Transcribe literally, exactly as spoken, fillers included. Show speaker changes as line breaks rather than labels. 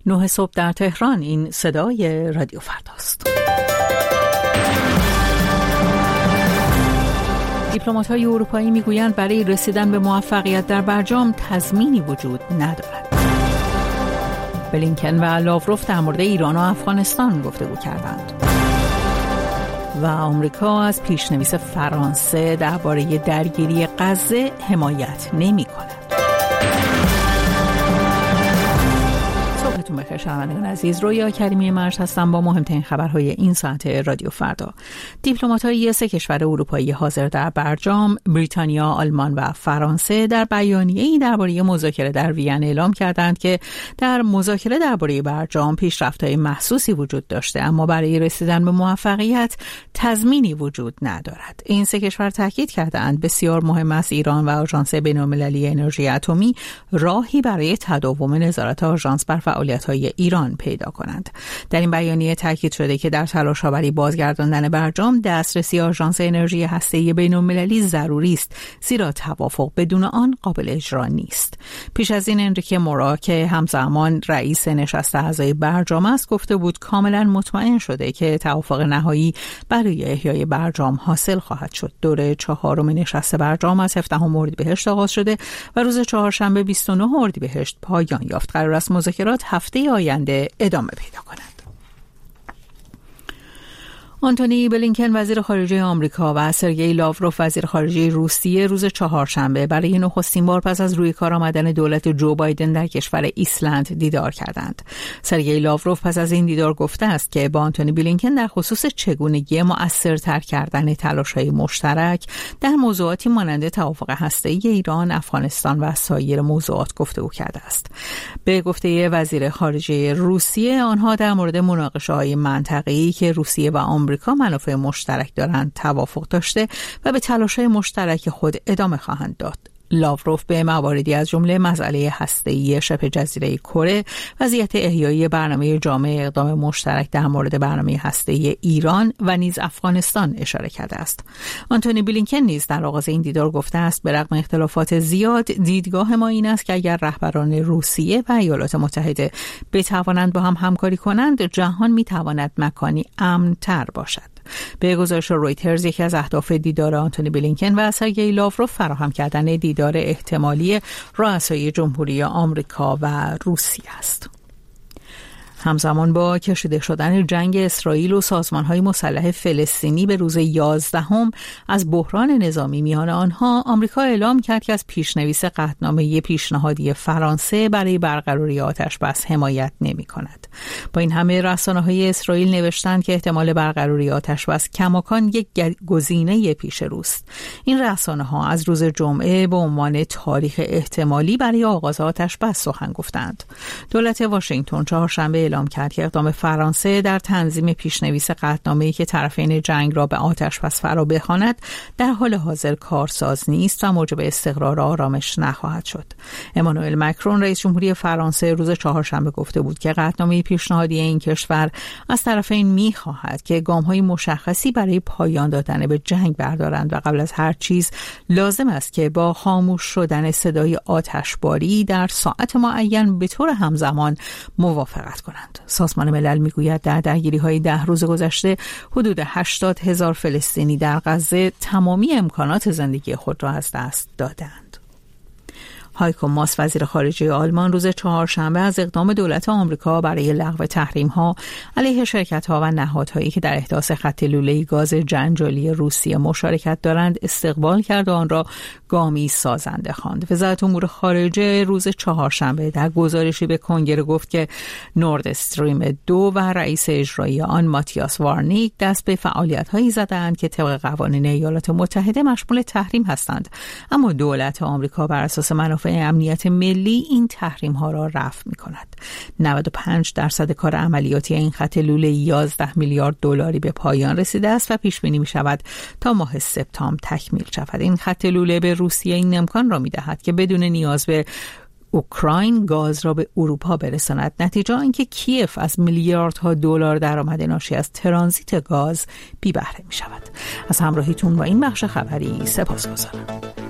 نه صبح در تهران. این صدای رادیو فرداست. دیپلمات‌های اروپایی میگویند برای رسیدن به موفقیت در برجام تضمینی وجود ندارد. بلینکن و لاوروف در مورد ایران و افغانستان گفتگو کردند. و آمریکا از پیشنویس فرانسه درباره درگیری غزه حمایت نمی‌کند. صبحتون بخیر شنوندگان عزیز، رویا کریمی مرج هستم با مهمترین خبرهای این ساعت رادیو فردا. دیپلمات‌های سه کشور اروپایی حاضر در برجام، بریتانیا، آلمان و فرانسه در بیانیه‌ای درباره مذاکره در وین اعلام کردند که در مذاکره درباره برجام پیشرفت‌های محسوسی وجود داشته، اما برای رسیدن به موفقیت تضمینی وجود ندارد. این سه کشور تاکید کردند بسیار مهم است ایران و آژانس بین‌المللی انرژی اتمی راهی برای تداوم نظارت آژانس بر فعالیت‌های ایران پیدا کنند. در این بیانیه تاکید شده که در تلاش‌ها برای بازگرداندن برجام دسترسی آژانس انرژی هسته‌ای بین‌المللی ضروری است، زیرا توافق بدون آن قابل اجرا نیست. پیش از این انریکه مورا که همزمان رئیس نشست اعضای برجام است گفته بود کاملا مطمئن شده که توافق نهایی برای احیای برجام حاصل خواهد شد. دوره چهارم نشست برجام از هفدهم اردیبهشت آغاز شده و روز چهارشنبه بیست و نه اردیبهشت پایان یافت. قرار است مذاکرات هفته آینده ادامه پیدا کند. آنتونی بلینکن وزیر خارجه آمریکا و سرگئی لاوروف وزیر خارجه روسیه روز چهارشنبه برای نخستین بار پس از روی کار آمدن دولت جو بایدن در کشور ایسلند دیدار کردند. سرگئی لاوروف پس از این دیدار گفته است که با آنتونی بلینکن در خصوص چگونگی مؤثرتر کردن تلاش‌های مشترک در موضوعاتی مانند توافق هسته‌ای ایران، افغانستان و سایر موضوعات گفتگو کرده است. به گفته وزیر خارجه روسیه، آنها در مورد مناقشه‌های منطقه‌ای که روسیه و آمریکا آمریکا منافع مشترک دارند توافق داشته و به تلاش‌های مشترک خود ادامه خواهند داد. لاوروف به مواردی از جمله مسئله هسته‌ای شبه جزیره کره، وضعیت احیایی برنامه جامع اقدام مشترک در مورد برنامه هسته‌ای ایران و نیز افغانستان اشاره کرده است. آنتونی بلینکن نیز در آغاز این دیدار گفته است به رغم اختلافات زیاد دیدگاه ما این است که اگر رهبران روسیه و ایالات متحده بتوانند با هم همکاری کنند، جهان می‌تواند مکانی امن‌تر باشد. به گزارش رویترز یکی از اهداف دیدار آنتونی بلینکن و سرگئی لاوروف فراهم کردن دیدار احتمالی رؤسای جمهوری آمریکا و روسیه است. همزمان با کشیده شدن جنگ اسرائیل و سازمان‌های مسلح فلسطینی به روز یازدهم از بحران نظامی میان آنها، آمریکا اعلام کرد که از پیشنویس قطعنامه پیشنهادی فرانسه برای برقراری آتش‌بس حمایت نمی‌کند. با این همه رسانه‌های اسرائیل نوشتند که احتمال برقراری آتش‌بس کماکان یک گزینه پیش روست. این رسانه‌ها از روز جمعه به عنوان تاریخ احتمالی برای آغاز آتش‌بس سخن گفتند. دولت واشنگتن چهارشنبه اعلام کرد که اقدام فرانسه در تنظیم پیشنویس قطعنامه‌ای که طرفین جنگ را به آتش‌بس فرا بخواند در حال حاضر کارساز نیست و موجب استقرار و آرامش نخواهد شد. امانوئل مکرون رئیس جمهوری فرانسه روز چهارشنبه گفته بود که قطعنامه پیشنهادی این کشور از طرفین می‌خواهد که گام‌های مشخصی برای پایان دادن به جنگ بردارند و قبل از هر چیز لازم است که با خاموش شدن صدای آتشباری در ساعت معین به طور همزمان موافقت کنند. سازمان ملل میگوید در درگیری‌های ده روز گذشته حدود هشتاد هزار فلسطینی در غزه تمامی امکانات زندگی خود را از دست دادند. هایکو ماس وزیر خارجه آلمان روز چهارشنبه از اقدام دولت آمریکا برای لغو تحریم‌ها علیه شرکت‌ها و نهادهایی که در احداث خط لوله‌ای گاز جنجالی روسیه مشارکت دارند استقبال کرد و آن را گامی سازنده خواند. وزارت امور خارجه روز چهارشنبه در گزارشی به کنگره گفت که نورد استریم دو و رئیس اجرایی آن ماتیاس وارنیک دست به فعالیت‌هایی زدند که طبق قوانین ایالات متحده مشمول تحریم هستند، اما دولت آمریکا بر اساس منافع امنیت ملی این تحریم ها را رفع می کند. نود و پنج درصد کار عملیاتی این خط لوله یازده میلیارد دلاری به پایان رسیده است و پیش بینی می شود تا ماه سپتامبر تکمیل شود. این خط لوله به روسیه این امکان را می دهد که بدون نیاز به اوکراین گاز را به اروپا برساند. نتیجه اینکه کیف از میلیاردها دلار درآمد ناشی از ترانزیت گاز بی بهره می شود. از همراهیتون با این بخش خبری سپاسگزارم.